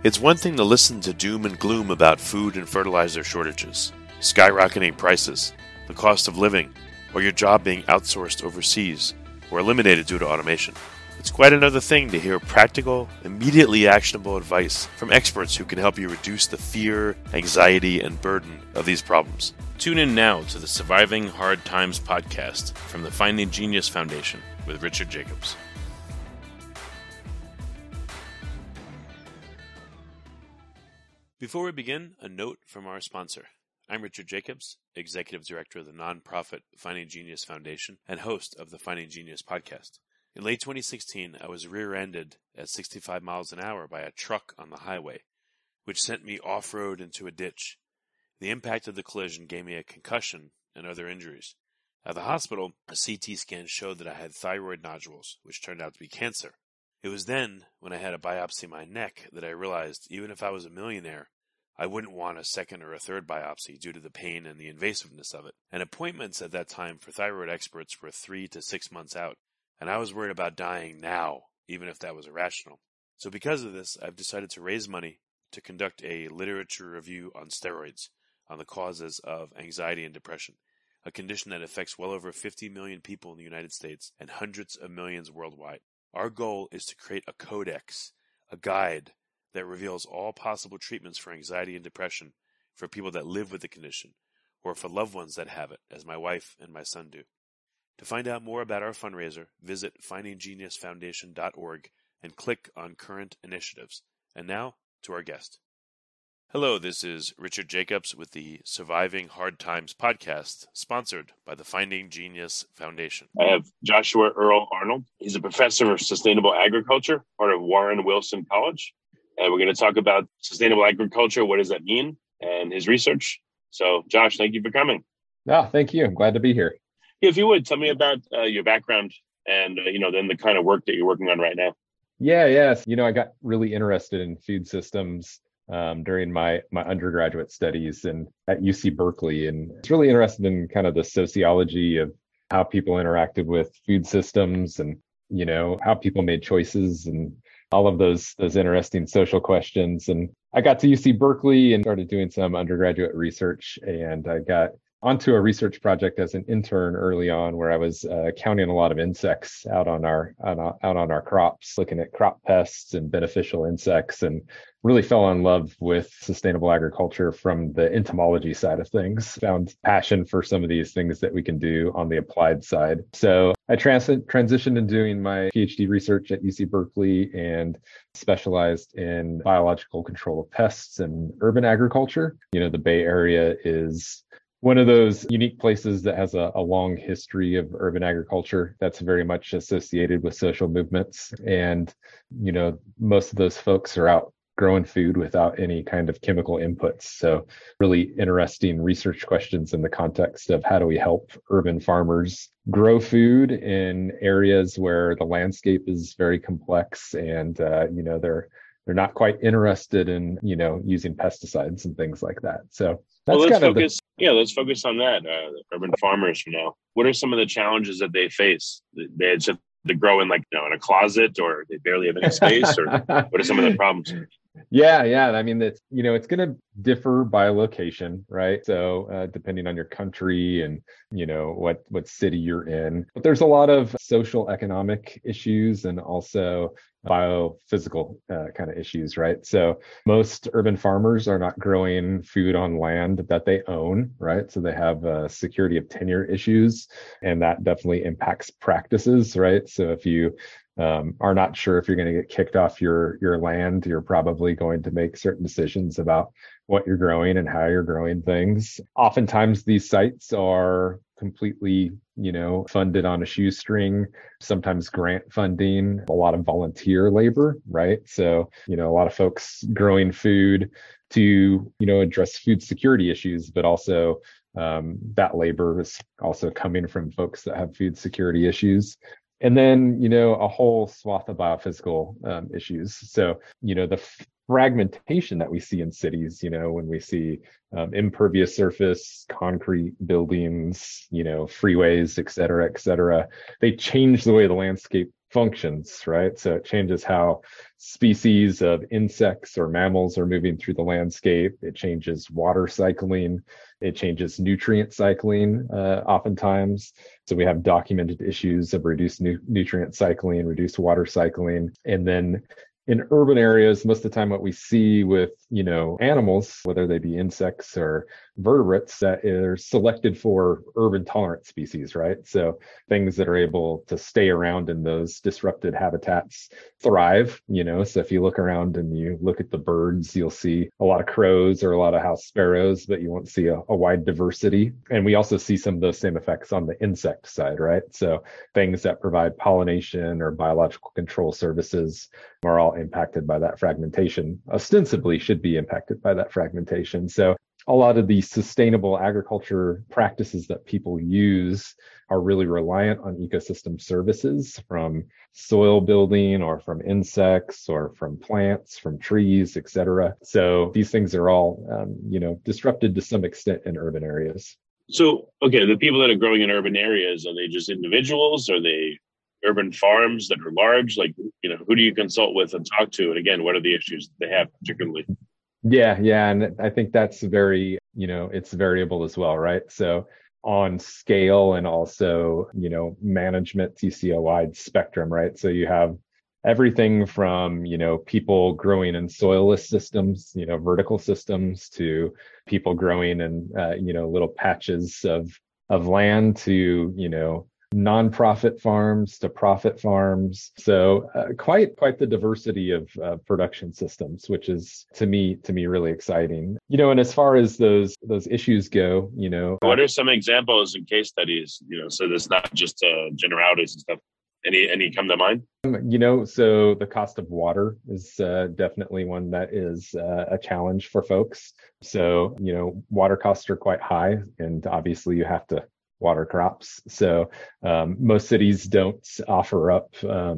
It's one thing to listen to doom and gloom about food and fertilizer shortages, skyrocketing prices, the cost of living, or your job being outsourced overseas or eliminated due to automation. It's quite another thing to hear practical, immediately actionable advice from experts who can help you reduce the fear, anxiety, and burden of these problems. Tune in now to the Surviving Hard Times podcast from the Finding Genius Foundation with Richard Jacobs. Before we begin, a note from our sponsor. I'm Richard Jacobs, Executive Director of the nonprofit Finding Genius Foundation and host of the Finding Genius podcast. In late 2016, I was rear-ended at 65 miles an hour by a truck on the highway, which sent me off-road into a ditch. The impact of the collision gave me a concussion and other injuries. At the hospital, a CT scan showed that I had thyroid nodules, which turned out to be cancer. It was then, when I had a biopsy of my neck, that I realized even if I was a millionaire, I wouldn't want a second or a third biopsy due to the pain and the invasiveness of it. And appointments at that time for thyroid experts were 3 to 6 months out, and I was worried about dying now, even if that was irrational. So because of this, I've decided to raise money to conduct a literature review on steroids, on the causes of anxiety and depression, a condition that affects well over 50 million people in the United States and hundreds of millions worldwide. Our goal is to create a codex, a guide that reveals all possible treatments for anxiety and depression for people that live with the condition, or for loved ones that have it, as my wife and my son do. To find out more about our fundraiser, visit findinggeniusfoundation.org and click on Current Initiatives. And now, to our guest. Hello, this is Richard Jacobs with the Surviving Hard Times podcast, sponsored by the Finding Genius Foundation. I have Joshua Earl Arnold. He's a professor of sustainable agriculture, part of Warren Wilson College. And we're going to talk about sustainable agriculture. What does that mean? And his research. So, Josh, thank you for coming. Thank you. I'm glad to be here. If you would, tell me about your background and, then the kind of work that you're working on right now. Yes. I got really interested in food systems during my undergraduate studies and at UC Berkeley. And it's really interested in kind of the sociology of how people interacted with food systems and, how people made choices and all of those interesting social questions. And I got to UC Berkeley and started doing some undergraduate research. And I got onto a research project as an intern early on, where I was counting a lot of insects out on our crops, looking at crop pests and beneficial insects, and really fell in love with sustainable agriculture from the entomology side of things. Found passion for some of these things that we can do on the applied side. So I transitioned in doing my PhD research at UC Berkeley and specialized in biological control of pests and urban agriculture. The Bay Area is one of those unique places that has a long history of urban agriculture that's very much associated with social movements. And, most of those folks are out growing food without any kind of chemical inputs. So really interesting research questions in the context of how do we help urban farmers grow food in areas where the landscape is very complex and, they're not quite interested in, using pesticides and things like that. So that's let's focus on that. The urban farmers, what are some of the challenges that they face? They just to grow in in a closet, or they barely have any space, or what are some of the problems? Yeah. I mean, it's going to differ by location, right? So depending on your country and, what city you're in, but there's a lot of social economic issues and also biophysical kind of issues, right? So most urban farmers are not growing food on land that they own, right? So they have security of tenure issues, and that definitely impacts practices, right? So if you are not sure if you're going to get kicked off your land, you're probably going to make certain decisions about what you're growing and how you're growing things. Oftentimes these sites are completely, funded on a shoestring, sometimes grant funding, a lot of volunteer labor, right? So, a lot of folks growing food to, address food security issues, but also that labor is also coming from folks that have food security issues. And then, a whole swath of biophysical issues. So, the fragmentation that we see in cities, when we see impervious surface, concrete buildings, freeways, et cetera, they change the way the landscape functions, right? So it changes how species of insects or mammals are moving through the landscape. It changes water cycling. It changes nutrient cycling, oftentimes. So we have documented issues of reduced nutrient cycling, reduced water cycling. And then in urban areas, most of the time what we see with, animals, whether they be insects or vertebrates, that are selected for urban tolerant species, right? So things that are able to stay around in those disrupted habitats thrive, So if you look around and you look at the birds, you'll see a lot of crows or a lot of house sparrows, but you won't see a wide diversity. And we also see some of those same effects on the insect side, right? So things that provide pollination or biological control services are all impacted by that fragmentation, ostensibly should be impacted by that fragmentation. So a lot of the sustainable agriculture practices that people use are really reliant on ecosystem services from soil building or from insects or from plants, from trees, et cetera. So these things are all, disrupted to some extent in urban areas. So, okay, the people that are growing in urban areas, are they just individuals? Are they urban farms that are large? Like, who do you consult with and talk to? And again, what are the issues that they have particularly? Yeah. And I think that's very, it's variable as well, right? So on scale and also, management, you see a wide spectrum, right? So you have everything from, people growing in soilless systems, vertical systems, to people growing in, little patches of land, to, nonprofit farms to profit farms. So quite the diversity of production systems, which is to me really exciting. And as far as those issues go, what are some examples and case studies? So there's not just generalities and stuff. Any come to mind? So the cost of water is definitely one that is a challenge for folks. So water costs are quite high, and obviously you have to water crops. So most cities don't offer up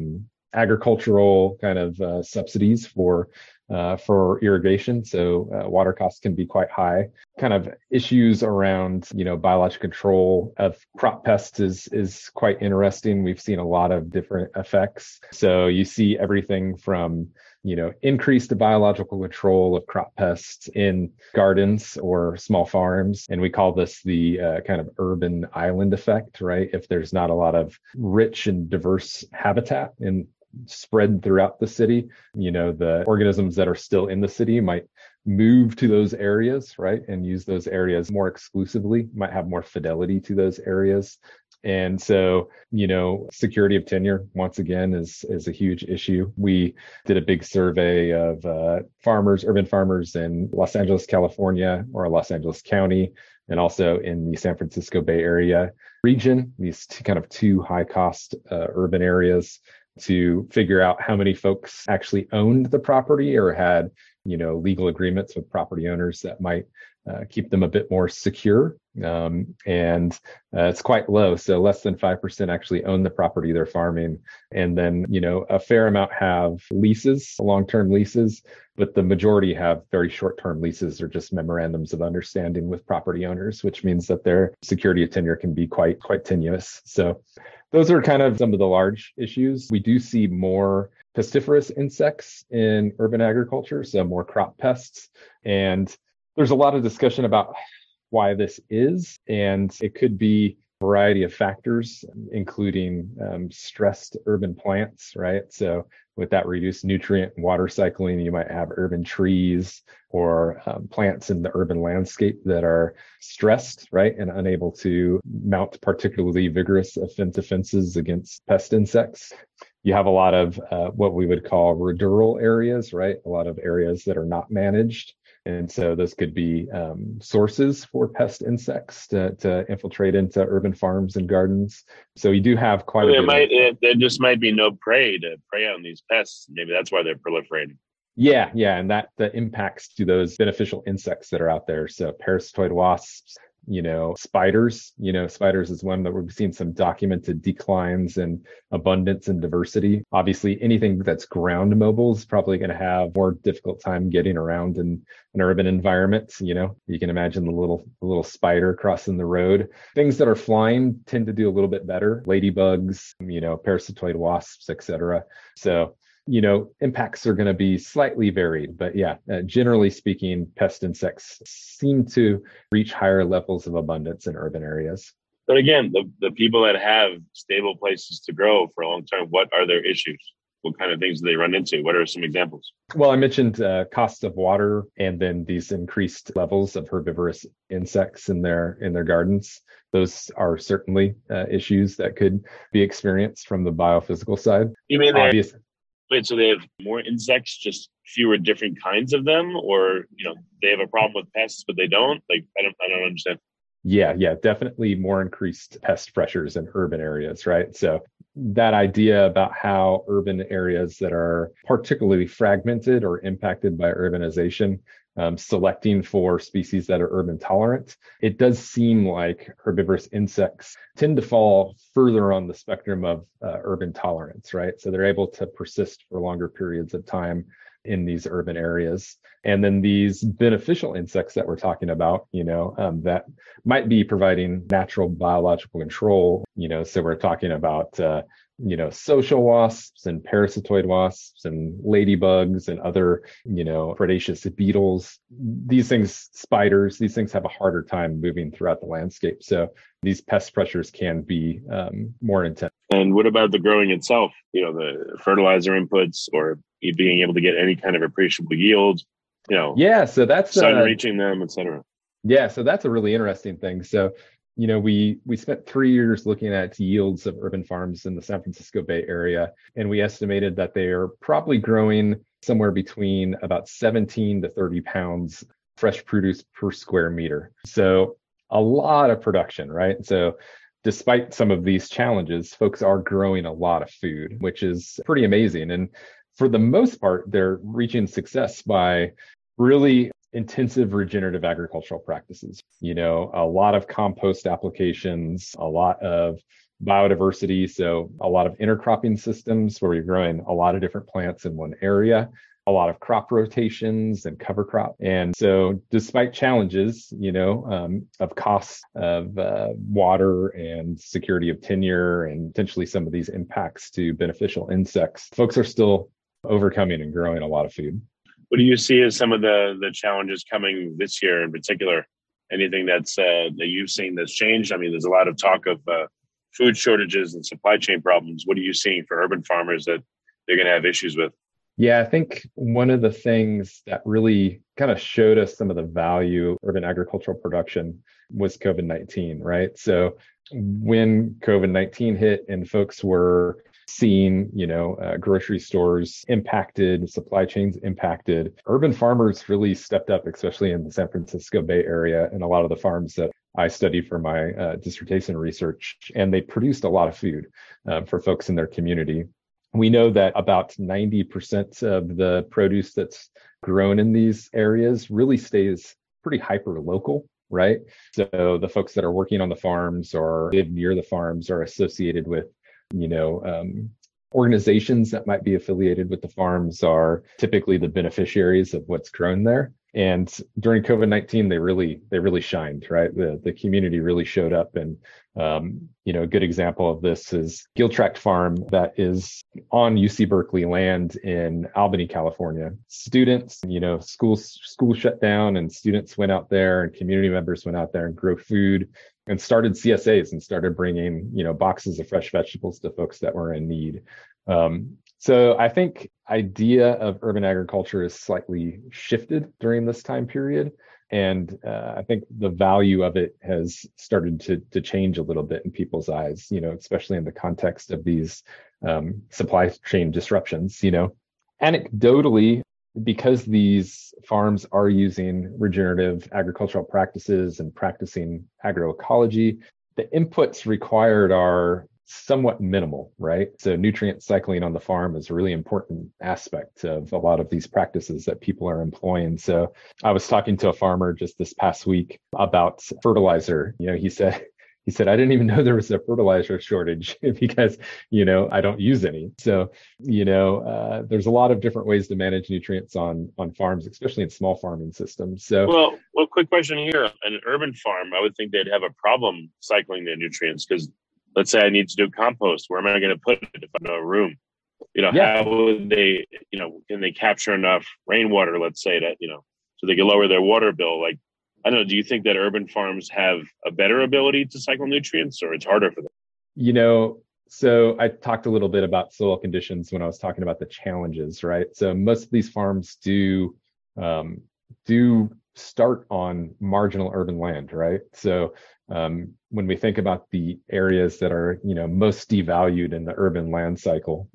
agricultural kind of subsidies for irrigation. So water costs can be quite high. Kind of issues around, biological control of crop pests is quite interesting. We've seen a lot of different effects. So you see everything from, increased biological control of crop pests in gardens or small farms. And we call this the kind of urban island effect, right? If there's not a lot of rich and diverse habitat and spread throughout the city, the organisms that are still in the city might move to those areas, right? And use those areas more exclusively, might have more fidelity to those areas. And so, security of tenure, once again, is a huge issue. We did a big survey of urban farmers in Los Angeles, California, or Los Angeles County, and also in the San Francisco Bay Area region, these two high cost urban areas, to figure out how many folks actually owned the property or had, legal agreements with property owners that might keep them a bit more secure. And it's quite low. So less than 5% actually own the property they're farming. And then, a fair amount have leases, long-term leases, but the majority have very short-term leases or just memorandums of understanding with property owners, which means that their security of tenure can be quite tenuous. So those are kind of some of the large issues. We do see more pestiferous insects in urban agriculture, so more crop pests. And there's a lot of discussion about why this is, and it could be a variety of factors, including stressed urban plants, right? So with that reduced nutrient and water cycling, you might have urban trees or plants in the urban landscape that are stressed, right, and unable to mount particularly vigorous defenses against pest insects. You have a lot of what we would call ruderal areas, right? A lot of areas that are not managed. And so those could be sources for pest insects to infiltrate into urban farms and gardens. So you do have quite a bit. There just might be no prey to prey on these pests. Maybe that's why they're proliferating. Yeah, and that the impacts to those beneficial insects that are out there. So parasitoid wasps, spiders. Spiders is one that we've seen some documented declines in abundance and diversity. Obviously, anything that's ground mobile is probably going to have more difficult time getting around in an urban environment. You can imagine the little spider crossing the road. Things that are flying tend to do a little bit better. Ladybugs, parasitoid wasps, etc. So, impacts are going to be slightly varied, but generally speaking, pest insects seem to reach higher levels of abundance in urban areas. But again, the people that have stable places to grow for a long time, what are their issues? What kind of things do they run into? What are some examples? Well, I mentioned cost of water and then these increased levels of herbivorous insects in their gardens. Those are certainly issues that could be experienced from the biophysical side. You mean obviously? Wait, so they have more insects, just fewer different kinds of them, or they have a problem with pests, but they don't? Like, I don't understand. Yeah, definitely more increased pest pressures in urban areas, right? So that idea about how urban areas that are particularly fragmented or impacted by urbanization, selecting for species that are urban tolerant, it does seem like herbivorous insects tend to fall further on the spectrum of urban tolerance, right? So they're able to persist for longer periods of time in these urban areas. And then these beneficial insects that we're talking about, that might be providing natural biological control, so we're talking about, social wasps and parasitoid wasps and ladybugs and other, predaceous beetles. These things, spiders, these things have a harder time moving throughout the landscape. So these pest pressures can be more intense. And what about the growing itself? The fertilizer inputs or being able to get any kind of appreciable yield, so that's sun reaching them, et cetera. Yeah, so that's a really interesting thing. So, we spent 3 years looking at yields of urban farms in the San Francisco Bay Area, and we estimated that they are probably growing somewhere between about 17 to 30 pounds fresh produce per square meter. So a lot of production, right? So despite some of these challenges, folks are growing a lot of food, which is pretty amazing. And for the most part, they're reaching success by really intensive regenerative agricultural practices. A lot of compost applications, a lot of biodiversity. So a lot of intercropping systems where you're growing a lot of different plants in one area, a lot of crop rotations and cover crop. And so despite challenges, of costs of water and security of tenure and potentially some of these impacts to beneficial insects, folks are still overcoming and growing a lot of food. What do you see as some of the challenges coming this year in particular? Anything that you've seen that's changed? I mean, there's a lot of talk of food shortages and supply chain problems. What are you seeing for urban farmers that they're going to have issues with? Yeah, I think one of the things that really kind of showed us some of the value of urban agricultural production was COVID-19, right? So when COVID-19 hit and folks were seeing, grocery stores impacted, supply chains impacted, urban farmers really stepped up, especially in the San Francisco Bay Area and a lot of the farms that I studied for my dissertation research, and they produced a lot of food for folks in their community. We know that about 90% of the produce that's grown in these areas really stays pretty hyper local, right? So the folks that are working on the farms or live near the farms are associated with, organizations that might be affiliated with the farms are typically the beneficiaries of what's grown there. And during COVID-19, they really shined, right? The community really showed up. And, a good example of this is Giltrakt Farm that is on UC Berkeley land in Albany, California. Students, school shut down and students went out there and community members went out there and grew food and started CSAs and started bringing, boxes of fresh vegetables to folks that were in need. So I think idea of urban agriculture is slightly shifted during this time period. And I think the value of it has started to change a little bit in people's eyes, especially in the context of these supply chain disruptions. Anecdotally, because these farms are using regenerative agricultural practices and practicing agroecology, the inputs required are somewhat minimal, right? So nutrient cycling on the farm is a really important aspect of a lot of these practices that people are employing. So I was talking to a farmer just this past week about fertilizer. He said, I didn't even know there was a fertilizer shortage because, I don't use any. So, there's a lot of different ways to manage nutrients on farms, especially in small farming systems. So, well, quick question here. An urban farm, I would think they'd have a problem cycling their nutrients because let's say I need to do compost. Where am I going to put it if I don't have room? yeah. How would they, can they capture enough rainwater, let's say that, so they can lower their water bill? Like, I don't know. Do you think that urban farms have a better ability to cycle nutrients, or it's harder for them? So I talked a little bit about soil conditions when I was talking about the challenges, right? So most of these farms do start on marginal urban land, right? So when we think about the areas that are, most devalued in the urban land cycle,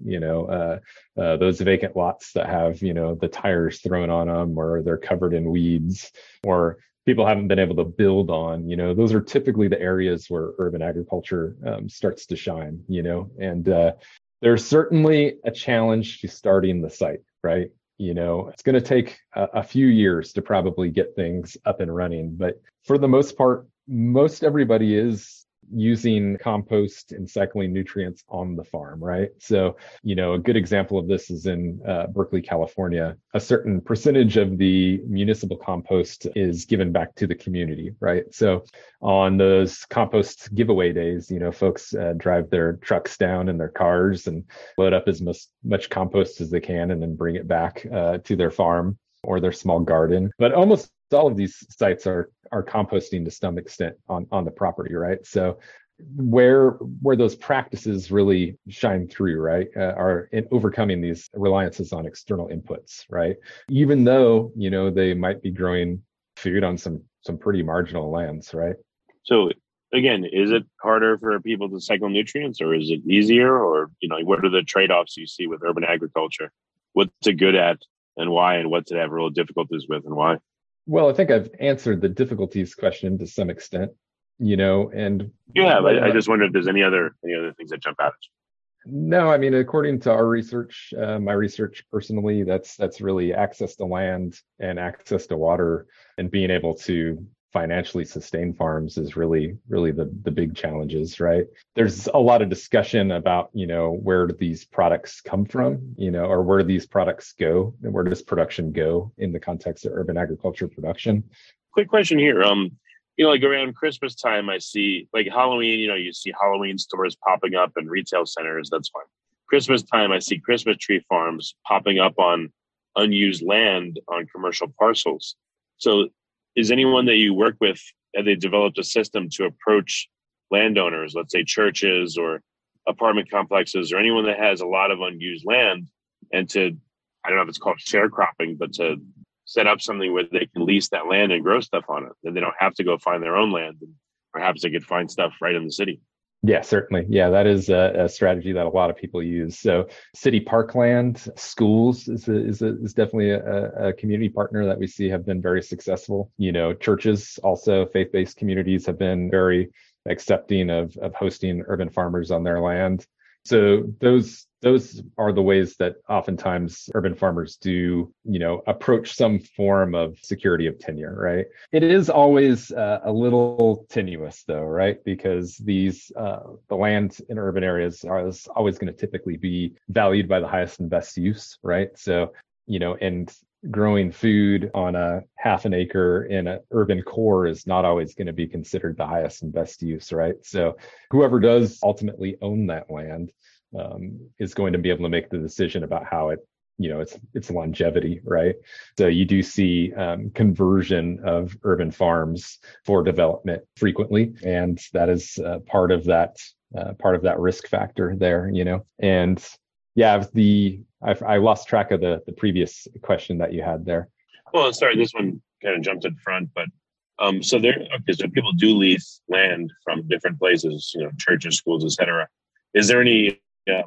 those vacant lots that have, the tires thrown on them, or they're covered in weeds, or people haven't been able to build on, those are typically the areas where urban agriculture starts to shine, and there's certainly a challenge to starting the site, right? It's going to take a few years to probably get things up and running, but for the most part, most everybody is using compost and cycling nutrients on the farm, right? So, a good example of this is in Berkeley, California. A certain percentage of the municipal compost is given back to the community, right? So on those compost giveaway days, folks drive their trucks down in their cars and load up as much compost as they can and then bring it back to their farm or their small garden. But almost all of these sites are composting to some extent on the property, right? So where those practices really shine through, right, are in overcoming these reliances on external inputs, right? Even though, they might be growing food on some pretty marginal lands, right? So again, is it harder for people to cycle nutrients, or is it easier? Or, what are the trade-offs you see with urban agriculture? What's it good at and why? And what's it have real difficulties with and why? Well, I think I've answered the difficulties question to some extent, and I just wonder if there's any other things that jump out at you. No, I mean, according to our research, my research personally, that's really access to land and access to water, and being able to financially sustain farms is really the big challenges, right? There's a lot of discussion about, where do these products come from, or where do these products go, and where does production go in the context of urban agriculture production? Quick question here. Like around Christmas time, I see like Halloween, you see Halloween stores popping up in retail centers. That's fine. Christmas time, I see Christmas tree farms popping up on unused land on commercial parcels. So is anyone that you work with, have they developed a system to approach landowners, let's say churches or apartment complexes, or anyone that has a lot of unused land, and to, I don't know if it's called sharecropping, but to set up something where they can lease that land and grow stuff on it, and they don't have to go find their own land, and perhaps they could find stuff right in the city? Yeah, certainly. Yeah, that is a strategy that a lot of people use. So city parkland, schools is definitely a community partner that we see have been very successful. Churches, also faith-based communities, have been very accepting of hosting urban farmers on their land. So those are the ways that oftentimes urban farmers do, approach some form of security of tenure, right? It is always a little tenuous though, right? Because the land in urban areas is always going to typically be valued by the highest and best use, right? So, and growing food on a half an acre in an urban core is not always going to be considered the highest and best use, right? So whoever does ultimately own that land is going to be able to make the decision about how its longevity, right? So you do see conversion of urban farms for development frequently, and that is part of that risk factor there, and yeah, I lost track of the previous question that you had there. Well, sorry, this one kind of jumped in front, but so people do lease land from different places, churches, schools, etc. Is there any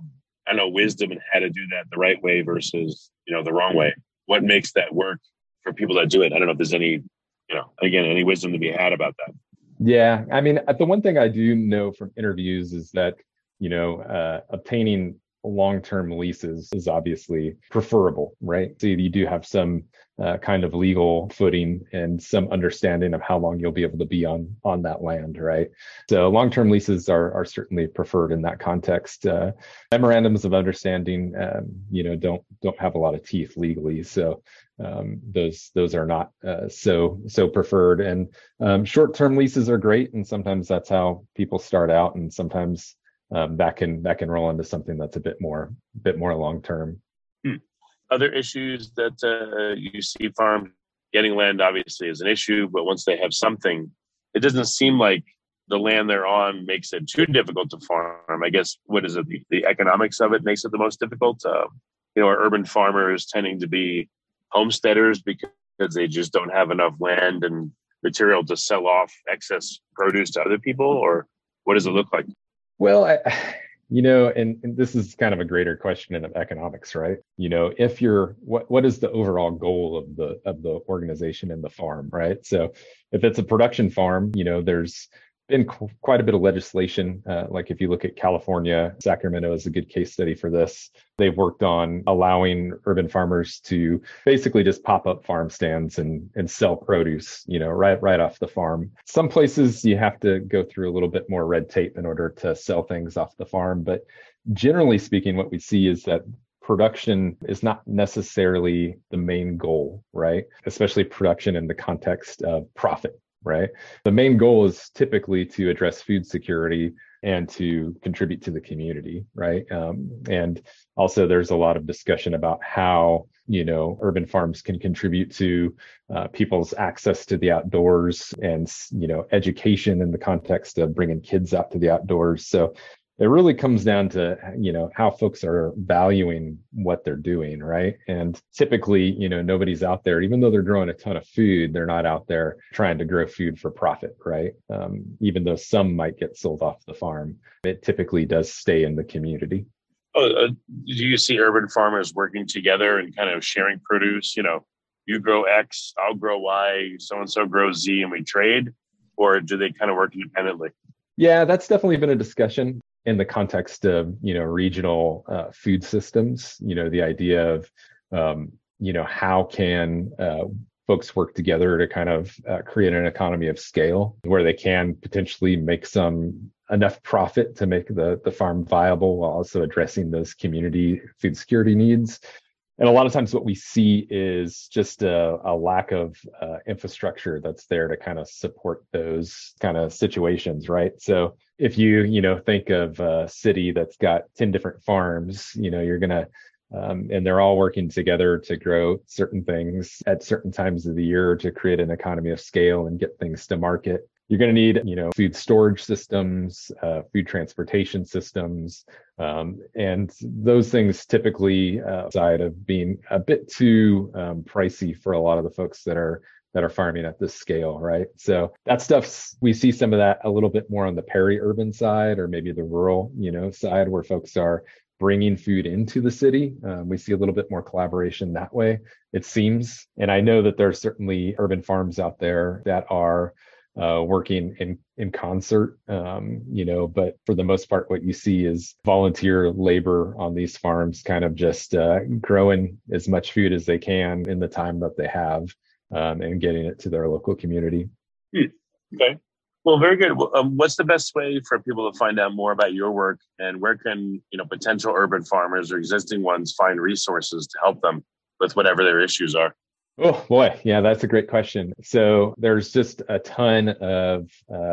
wisdom in how to do that the right way versus the wrong way? What makes that work for people that do it? I don't know if there's any any wisdom to be had about that. Yeah, I mean, the one thing I do know from interviews is that obtaining long-term leases is obviously preferable, right? So you do have some kind of legal footing and some understanding of how long you'll be able to be on that land, right? So long-term leases are certainly preferred in that context. Memorandums of understanding, don't have a lot of teeth legally, so those are not so preferred. And short-term leases are great, and sometimes that's how people start out, and sometimes that can roll into something that's a bit more long-term. Other issues that you see farms getting land obviously is an issue, but once they have something, it doesn't seem like the land they're on makes it too difficult to farm. I guess, what is it? The economics of it makes it the most difficult. Are urban farmers tending to be homesteaders because they just don't have enough land and material to sell off excess produce to other people, or what does it look like? Well, and this is kind of a greater question of economics, right? If what is the overall goal of the organization and the farm, right? So if it's a production farm, there's been quite a bit of legislation. Like if you look at California, Sacramento is a good case study for this. They've worked on allowing urban farmers to basically just pop up farm stands and sell produce, right off the farm. Some places you have to go through a little bit more red tape in order to sell things off the farm. But generally speaking, what we see is that production is not necessarily the main goal, right? Especially production in the context of profit. Right. The main goal is typically to address food security and to contribute to the community. Right. And also there's a lot of discussion about how, urban farms can contribute to people's access to the outdoors and, education in the context of bringing kids out to the outdoors. So it really comes down to, how folks are valuing what they're doing, right? And typically, nobody's out there, even though they're growing a ton of food, they're not out there trying to grow food for profit, right? Even though some might get sold off the farm, it typically does stay in the community. Do you see urban farmers working together and kind of sharing produce? You grow X, I'll grow Y, so-and-so grows Z, and we trade? Or do they kind of work independently? Yeah, that's definitely been a discussion in the context of, regional food systems, the idea of, how can folks work together to kind of create an economy of scale where they can potentially make enough profit to make the farm viable while also addressing those community food security needs. And a lot of times what we see is just a lack of infrastructure that's there to kind of support those kind of situations, right? So if you, think of a city that's got 10 different farms, you're going to, and they're all working together to grow certain things at certain times of the year to create an economy of scale and get things to market. You're going to need, food storage systems, food transportation systems, and those things typically side of being a bit too pricey for a lot of the folks that are farming at this scale, right? So that stuff's, we see some of that a little bit more on the peri-urban side or maybe the rural, side where folks are bringing food into the city. We see a little bit more collaboration that way, it seems. And I know that there's certainly urban farms out there that are working in concert, but for the most part, what you see is volunteer labor on these farms kind of just growing as much food as they can in the time that they have and getting it to their local community. Okay. Well, very good. What's the best way for people to find out more about your work, and where can, potential urban farmers or existing ones find resources to help them with whatever their issues are? Oh boy, yeah, that's a great question. So there's just a ton of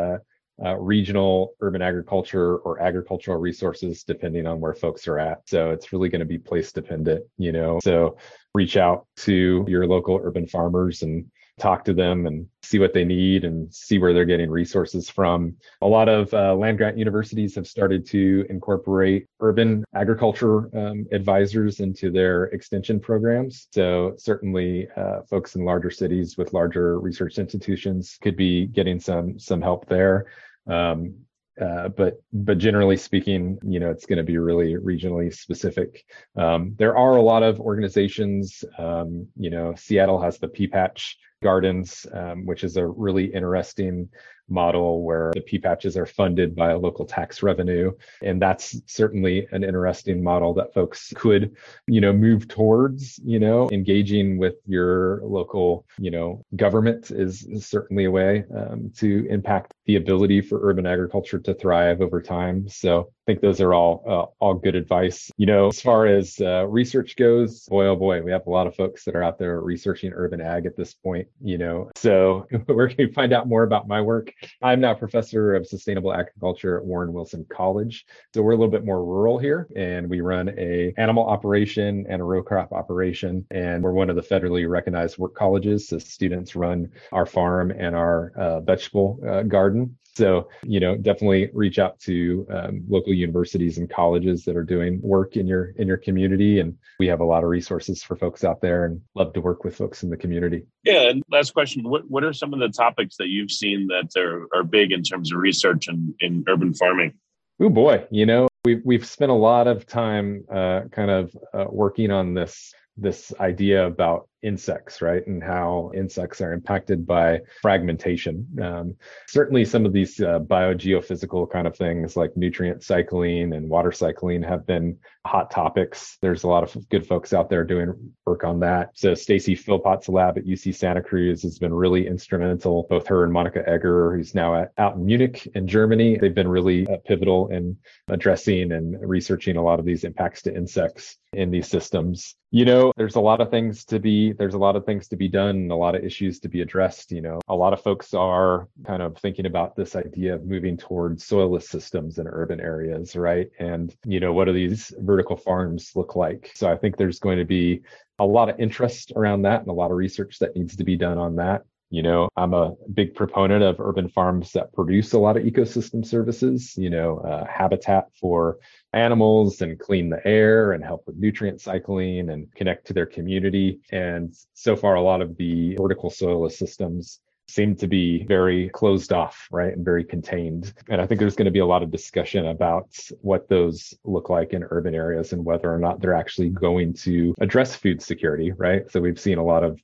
regional urban agriculture or agricultural resources depending on where folks are at. So it's really going to be place dependent, So reach out to your local urban farmers and talk to them and see what they need and see where they're getting resources from. A lot of land-grant universities have started to incorporate urban agriculture advisors into their extension programs. So certainly folks in larger cities with larger research institutions could be getting some help there. But generally speaking, it's going to be really regionally specific. There are a lot of organizations, Seattle has the PPATCH gardens, which is a really interesting model where the pea patches are funded by a local tax revenue. And that's certainly an interesting model that folks could, move towards, engaging with your local, government is certainly a way to impact the ability for urban agriculture to thrive over time. So I think those are all good advice. As far as research goes, boy, oh boy, we have a lot of folks that are out there researching urban ag at this point, so where can you find out more about my work? I'm now professor of sustainable agriculture at Warren Wilson College. So we're a little bit more rural here, and we run a animal operation and a row crop operation. And we're one of the federally recognized work colleges. So students run our farm and our vegetable garden. So, definitely reach out to local universities and colleges that are doing work in your community. And we have a lot of resources for folks out there and love to work with folks in the community. Yeah. And last question, what are some of the topics that you've seen that are big in terms of research in urban farming? Oh boy, we've spent a lot of time working on this idea about insects, right? And how insects are impacted by fragmentation. Certainly some of these biogeophysical kind of things like nutrient cycling and water cycling have been hot topics. There's a lot of good folks out there doing work on that. So Stacy Philpott's lab at UC Santa Cruz has been really instrumental. Both her and Monica Egger, who's now out in Munich in Germany, they've been really pivotal in addressing and researching a lot of these impacts to insects in these systems. There's a lot of things to be done and a lot of issues to be addressed. A lot of folks are kind of thinking about this idea of moving towards soilless systems in urban areas, right? And, what do these vertical farms look like? So I think there's going to be a lot of interest around that and a lot of research that needs to be done on that. I'm a big proponent of urban farms that produce a lot of ecosystem services, habitat for animals and clean the air and help with nutrient cycling and connect to their community. And so far, a lot of the vertical soilless systems seem to be very closed off, right? And very contained. And I think there's going to be a lot of discussion about what those look like in urban areas and whether or not they're actually going to address food security, right? So we've seen a lot of,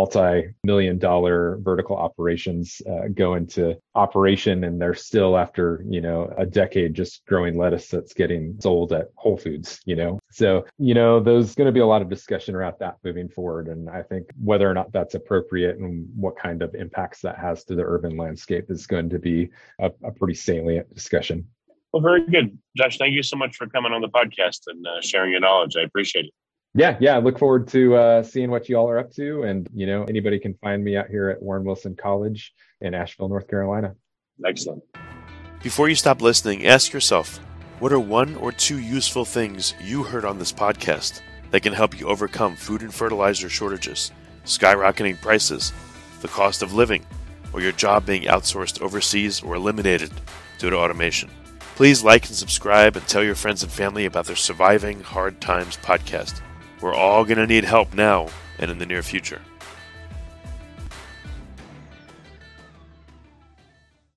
multi-million-dollar vertical operations go into operation, and they're still after, a decade just growing lettuce that's getting sold at Whole Foods, So, there's going to be a lot of discussion around that moving forward. And I think whether or not that's appropriate and what kind of impact that has to the urban landscape is going to be a pretty salient discussion. Well, very good. Josh, thank you so much for coming on the podcast and sharing your knowledge. I appreciate it. Yeah. I look forward to seeing what you all are up to. And, anybody can find me out here at Warren Wilson College in Asheville, North Carolina. Excellent. Before you stop listening, ask yourself, what are one or two useful things you heard on this podcast that can help you overcome food and fertilizer shortages, skyrocketing prices, the cost of living, or your job being outsourced overseas or eliminated due to automation? Please like and subscribe and tell your friends and family about their Surviving Hard Times podcast. We're all going to need help now and in the near future.